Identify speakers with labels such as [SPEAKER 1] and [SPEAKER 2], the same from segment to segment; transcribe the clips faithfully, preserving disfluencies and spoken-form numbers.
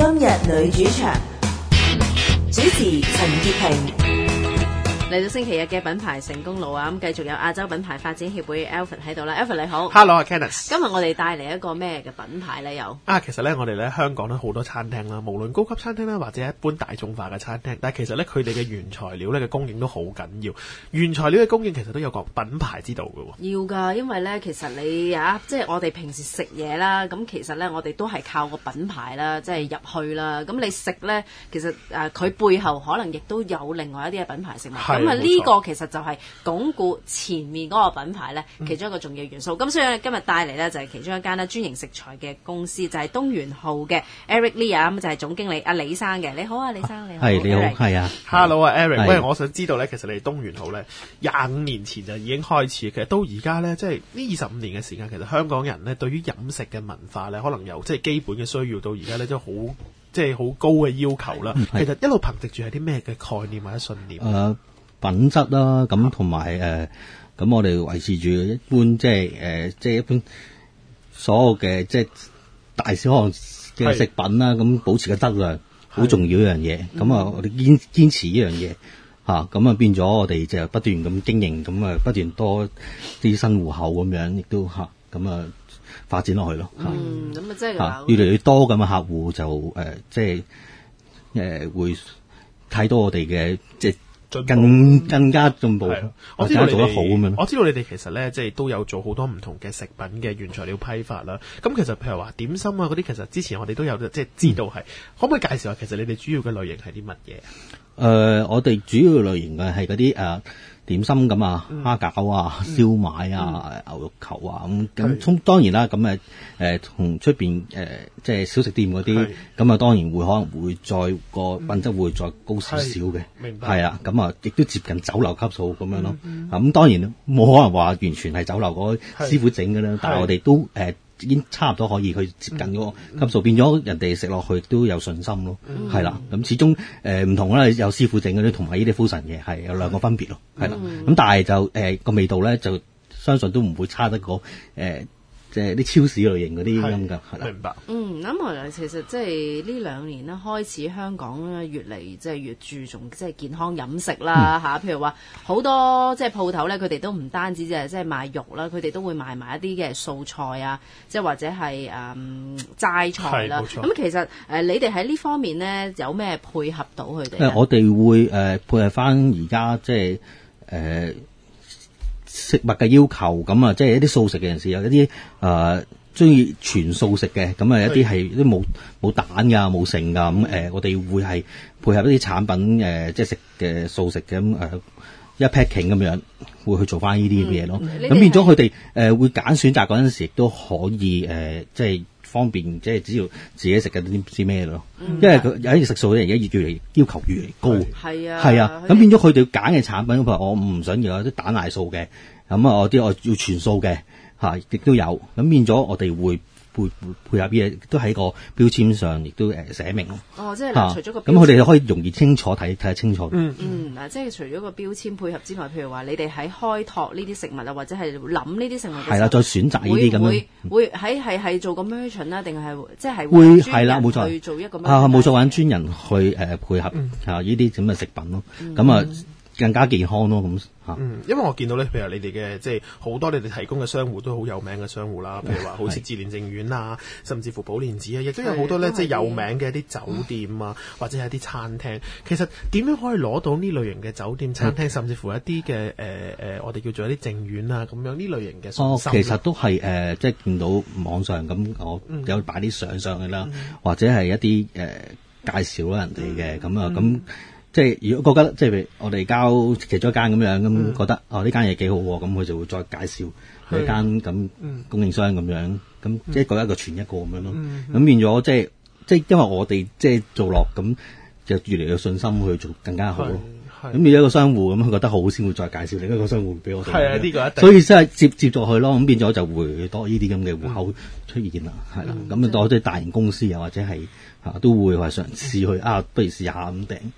[SPEAKER 1] 今日女主場，主持陳潔平。
[SPEAKER 2] 嚟到星期日嘅品牌成功路啊，咁繼續有亞洲品牌發展協會 Alfred 喺度啦。Alfred 你好
[SPEAKER 3] ，Hello 啊 Kenneth。
[SPEAKER 2] 今日我哋帶嚟一個咩嘅品牌咧？又
[SPEAKER 3] 啊，其實咧我哋咧香港咧好多餐廳啦，無論高級餐廳啦或者一般大眾化嘅餐廳，但係其實咧佢哋嘅原材料咧嘅供應都好緊要。原材料嘅供應其實都有個品牌之道嘅喎。
[SPEAKER 2] 要㗎，因為咧其實你啊，即係我哋平時食嘢啦，咁其實咧我哋都係靠個品牌啦，即係入去啦。咁你食咧，其實誒佢、呃、背後可能亦都有另外一啲嘅品牌食物。咁啊呢個其實就係鞏固前面嗰個品牌咧，其中一個重要元素。咁、嗯、所以今日帶嚟咧就係其中一間咧專營食材嘅公司，就係、是、東元號嘅 Eric Lee 啊，咁就係總經理阿李生嘅。你好啊，李生你好。
[SPEAKER 4] 係你好，係啊。
[SPEAKER 3] Hello 啊 Eric， 喂，我想知道咧，其實你哋東元號咧廿五年前就已經開始，其實到而家咧，即係呢二十五年嘅時間，其實香港人咧對於飲食嘅文化咧，可能由即係基本嘅需要到而家咧，都好即係好高嘅要求啦。其實一路憑藉住係啲咩嘅概念或者信念？
[SPEAKER 4] 誒品質啦，咁同埋誒，咁我哋維持住一般即係誒，即係一般所有嘅即係大小項嘅食品啦，咁保持嘅質量好重要一樣嘢。咁啊，我哋堅堅持呢樣嘢嚇，咁啊變咗我哋就不斷咁經營，咁啊不斷多啲新戶口咁樣，亦都嚇咁啊發展落去咯。
[SPEAKER 2] 嗯，咁啊即係
[SPEAKER 4] 嚇越嚟越多咁嘅客戶就誒、呃、即係誒、呃、會睇到我哋嘅即係。更更加進步，
[SPEAKER 3] 我知道你
[SPEAKER 4] 做得好咁樣。
[SPEAKER 3] 我知道你哋其實咧，即係都有做好多唔同嘅食品嘅原材料批發啦。咁其實譬如話點心啊嗰啲，其實之前我哋都有即係知道係、嗯。可唔可以介紹下其實你哋主要嘅類型係啲乜嘢？誒、
[SPEAKER 4] 呃，我哋主要類型嘅係嗰啲誒點心咁啊，蝦餃啊、嗯、燒賣啊、嗯、牛肉球啊咁。咁從當然啦，咁誒誒同出邊誒即係小食店嗰啲，咁啊當然會可能會再個品質會再高少少嘅。
[SPEAKER 3] 明白。係
[SPEAKER 4] 啊，咁啊亦都接近酒樓級數咁樣咯。咁、嗯嗯、當然冇可能話完全係酒樓嗰師傅整嘅啦，但係我哋都誒。呃已經差唔多可以去接近嗰個級數，嗯、變咗人哋食落去都有信心咯，係、嗯、啦。咁始終誒唔同啦，有師傅整嗰啲同埋呢啲 fusion 嘅係有兩個分別咯，係、嗯、啦。咁但係就誒個、呃、味道咧，就相信都唔會差得過誒即係啲超市類型嗰啲咁㗎，係啦。
[SPEAKER 3] 明白。
[SPEAKER 2] 嗯，咁我哋其實即係呢兩年咧，開始香港咧越嚟即係越注重即係健康飲食啦嚇、嗯。譬如話好多即係鋪頭咧，佢哋都唔單止即係即係賣肉啦，佢哋都會賣埋一啲嘅素菜啊，即係或者係誒、嗯、齋菜啦。咁其實誒、呃、你哋喺呢方面咧有咩配合到佢哋？誒，
[SPEAKER 4] 我哋會誒、呃、配合翻而家即係誒。呃食物嘅要求咁啊，即係一啲素食嘅人士，有一啲誒中意全素食嘅，咁啊一啲係都冇冇蛋㗎，冇剩㗎，咁誒、呃、我哋會係配合一啲產品誒、呃，即係食嘅素食嘅咁誒一 packing 咁樣，會去做翻呢啲嘢咯。咁、嗯、變咗佢哋誒會揀選擇嗰陣時，亦都可以誒、呃、即係方便，即係只要自己食嘅啲唔知咩咯。因為佢有啲食素嘅人而家越嚟要求越嚟越高，係啊，係啊，咁變咗佢哋揀嘅產品，譬如我唔想要有啲蛋奶素嘅，咁啊我啲我要全素嘅嚇，亦都有，咁變咗我哋會配配合啲嘢，都喺個標籤上亦都誒寫明咯。
[SPEAKER 2] 哦，即係嗱，除咗個
[SPEAKER 4] 咁佢哋可以容易清楚睇睇得清楚。
[SPEAKER 2] 嗯嗯，嗱，即係除咗個標籤配合之外，譬如話你哋喺開拓呢啲食物啊，或者係諗呢啲食物嘅時候，
[SPEAKER 4] 係啦，再選擇呢啲咁樣，
[SPEAKER 2] 會會喺係係做個 merchant 啦，定係即係
[SPEAKER 4] 會係啦，冇錯，
[SPEAKER 2] 去做一個
[SPEAKER 4] 啊冇錯，揾專人去誒、呃、配合嚇呢啲咁嘅食品咯，咁、嗯、啊。更加健康咯，咁嚇。
[SPEAKER 3] 嗯，因為我見到咧，譬如你哋嘅即係好多你哋提供嘅商戶都好有名嘅商戶啦，譬如話好似志蓮淨苑啊，甚至乎寶蓮寺啊，亦都有好多咧即係有名嘅一啲酒店啊，或者係一啲餐廳。其實點樣可以攞到呢類型嘅酒店、餐廳，甚至乎一啲嘅誒誒，我哋叫做一啲淨苑啊咁樣呢類型嘅信心？哦，
[SPEAKER 4] 其實都係誒、呃，即係見到網上咁，我有擺啲相上去啦、嗯，或者係一啲誒、呃、介紹啦人哋嘅咁啊咁。嗯即係如果覺得即係譬如我哋交其中一間咁樣咁、嗯、覺得哦呢間嘢幾好喎，咁佢就會再介紹佢間咁供應商咁樣，咁即係覺得一個傳一個咁樣咯。咁、嗯、變咗即係即係因為我哋即係做落咁就越嚟越有信心去做更加好咯。咁變咗一個商戶咁佢覺得好先會再介紹另一個商戶俾我哋。係啊，呢、呢個一定。所以真係接接咗去咯，咁變咗就會多呢啲咁嘅戶口出現啦，係、嗯、啦。咁、嗯、啊多啲大型公司啊或者係啊都會話嘗試去啊，不如試下咁訂。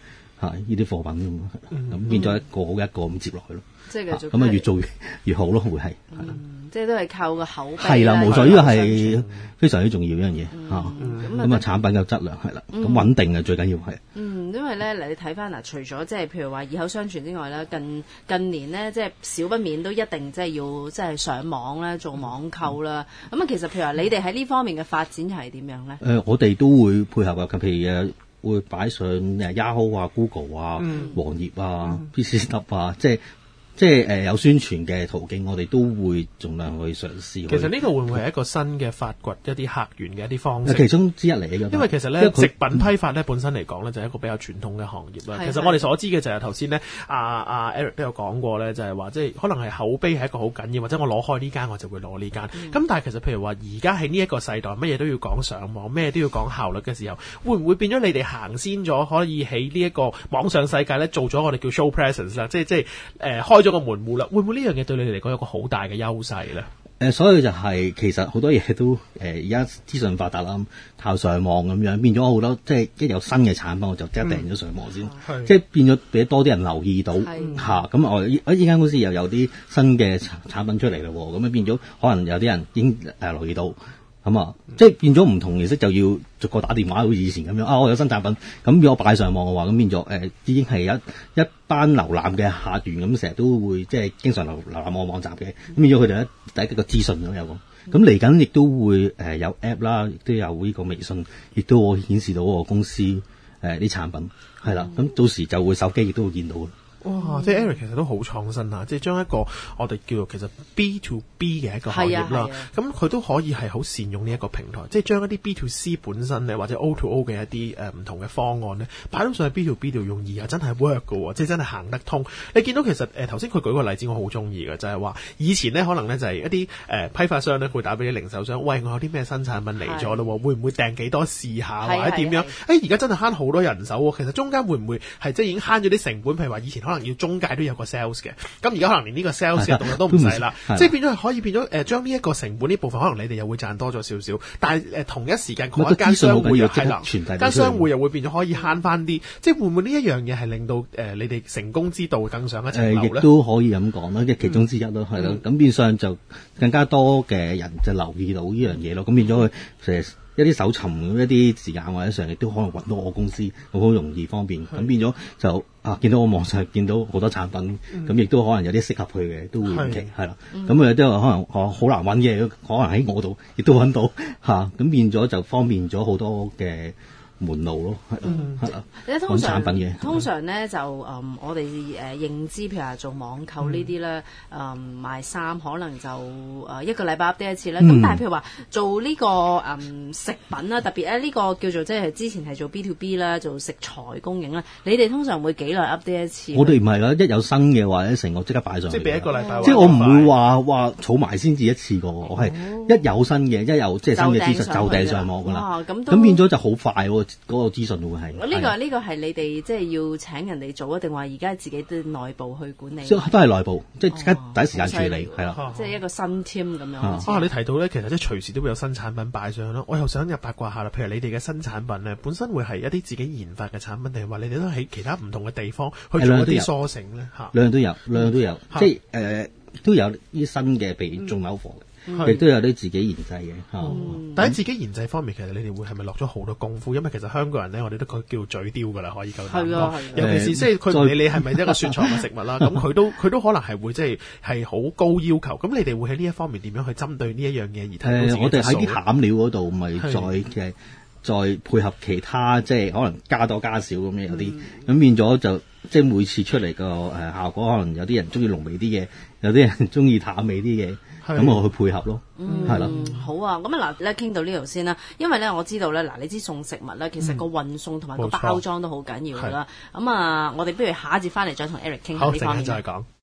[SPEAKER 4] 嚇呢啲貨品咁，咁、嗯、變咗一個好一個咁接落去咯。
[SPEAKER 2] 即係繼續
[SPEAKER 4] 咁啊，越做越越好咯，會係。
[SPEAKER 2] 嗯，即係都係靠個口碑。
[SPEAKER 4] 係啦，冇錯，呢個係非常之重要一樣嘢嚇。咁、嗯、啊，產品嘅質量係啦，咁、嗯、穩定係最緊要係。
[SPEAKER 2] 嗯，因為咧，你睇翻嗱，除咗即係譬如話以口相傳之外咧，近近年咧，即係少不免都一定即係要即係上網咧，做網購啦。咁、嗯、啊，其實譬如話你哋喺呢方面嘅發展係點樣咧？誒、
[SPEAKER 4] 呃，我哋都會配合嘅，譬如誒會擺上誒 Yahoo 啊、Google 啊、嗯、黃頁啊、嗯、P C Hub 啊，即係。即係誒、呃、有宣傳嘅途徑，我哋都會盡量去嘗試。
[SPEAKER 3] 其實呢個會唔會係一個新嘅發掘一啲客源嘅一啲方式？
[SPEAKER 4] 其中之一嚟嘅。
[SPEAKER 3] 因為其實咧，食品批發咧本身嚟講咧，就係一個比較傳統嘅行業啦。其實我哋所知嘅就係頭先咧，阿、啊、阿、啊、Eric 都有講過咧，就係話即係可能係口碑係一個好緊要，或者我攞開呢間我就會攞呢間。咁、嗯、但係其實譬如話而家喺呢一個世代，乜嘢都要講上網，咩都要講效率嘅時候，會唔會變咗你哋行先咗，可以喺呢一個網上世界咧做咗我哋叫 show presence 啦，即係即係誒開咗個門戶啦。會唔會呢樣嘢對你哋嚟講有個好大嘅優勢咧？
[SPEAKER 4] 誒、呃，所以就係、是、其實好多嘢都誒而家資訊發達啦，靠上網咁樣變咗好多，即係一有新嘅產品我就即刻訂咗上網先，嗯、即係變咗俾多啲人留意到嚇。咁、啊、我依依間公司又有啲新嘅產品出嚟咯，咁樣變咗可能有啲人已經誒留意到。咁啊，即係變咗唔同形式，就要逐個打電話，好似以前咁樣啊！我有新產品，咁如果擺上網嘅話，咁變咗誒、呃，已經係一一班瀏覽嘅客源，咁成日都會即係經常瀏瀏覽我網站嘅，咁變咗佢哋咧第一個資訊咁有個，咁嚟緊亦都會誒、呃、有 app 啦，亦都有呢個微信，亦都會顯示到我公司誒啲、呃、產品係啦，咁到時就會手機亦都會見到。
[SPEAKER 3] 哇！即係 Eric 其實都好創新啊！即係將一個我哋叫做其實 B to B 嘅一個行業啦，咁佢、啊啊、都可以係好善用呢一個平台，即係將一啲 B to C 本身咧或者 O to O 嘅一啲誒唔同嘅方案咧擺到上去 B to B 度用，而又真係 work 㗎喎，即係真係行得通。你見到其實誒頭先佢舉個例子，我好中意嘅就係、是、話以前咧可能咧就係一啲誒、呃、批發商咧會打俾啲零售商，喂，我有啲咩新產品嚟咗咯，會唔會訂幾多試下或者點樣？誒而家真係慳好多人手喎。其實中間會唔會係即係已經慳咗啲成本？譬如話以前可能要中介都有個 sales 嘅，咁而家可能連呢個 sales 嘅動作都唔使啦，即係變咗係可以變咗誒將呢一個成本呢部分，可能你哋又會賺多咗少少，但係誒、呃、同一時間嗰一間商戶又係啦，間商戶又會變咗可以慳翻啲，即係會唔會呢一樣嘢係令到誒、呃、你哋成功之道更上一層樓咧？亦、呃、都可以咁講啦，即係其中之一咯，係、嗯、咯，咁變相就更加多嘅人就留意到呢樣嘢咯，咁變咗佢成一啲搜尋一啲時間或者上亦都可能揾到我公司，好好容易方便，咁變咗就啊見到我網上見到好多產品，咁亦都可能有啲適合佢嘅都會唔奇係啦，咁有啲可能我好難揾嘅，可能喺我度亦都揾到嚇，咁、啊、變咗就方便咗好多嘅門路咯，係咯，係啦。
[SPEAKER 2] 你通常產品嘅通常咧就誒、嗯，我哋誒、呃、認知，譬如話做網購呢啲咧，誒、嗯嗯、賣衫可能就誒、呃、一個禮拜 update 一次啦。咁、嗯、但係譬如話做呢、這個誒、嗯、食品啦，特別咧呢個叫做即係之前係做 B to B 啦，做食材供應啦，你哋通常會幾耐 update 一次？我哋唔係啦，一有新嘅話咧，成個即刻擺上去。即係俾一個禮拜。即係我唔會話話儲埋先至一次過，我係一有新嘅，一有即係新嘅資訊就掟上網㗎啦。咁咁變咗就好快喎。嗰個資訊會係呢、這個呢個係你哋即係要請人哋做啊，定話而家自己都內部去管理？都係內部，即係即刻第一時間處理，係、哦、啦。即係一個新 team 咁樣。啊，啊你提到咧，其實即係隨時都會有新產品擺上啦。我又想入八卦下啦，譬如你哋嘅新產品咧，本身會係一啲自己研發嘅產品，定係話你哋都喺其他唔同嘅地方去做一啲梳成咧？嚇，兩樣都有，兩樣都有，即係誒、呃、都有啲新嘅被種樓貨嘅。亦都有啲自己研製嘅，嗯、但喺自己研製方面，其實你哋會係咪落咗好多功夫？因為其實香港人咧，我哋都叫嘴刁噶啦，可以夠膽講。尤其是即係佢唔理你係咪一個雪藏嘅食物啦，咁佢都佢都可能係會即係係好高要求。咁你哋會喺呢一方面點樣去針對呢一樣嘢而提高自己嘅數？我哋喺啲餡料嗰度，咪再嘅再配合其他，即係可能加多加少咁樣有啲，咁、嗯、變咗就即係每次出嚟個誒效果，可能有啲人中意濃味啲嘅，有啲人中意淡味啲嘅。咁我去配合咯，係啦、嗯。好啊，咁啊嗱，咧傾到呢度先啦。因為咧，我知道咧，嗱，你知送食物咧，其實個運送同埋個包裝都好緊要㗎啦。咁啊，我哋不如下一節翻嚟再同 Eric 傾下呢方面。好，陣間再講。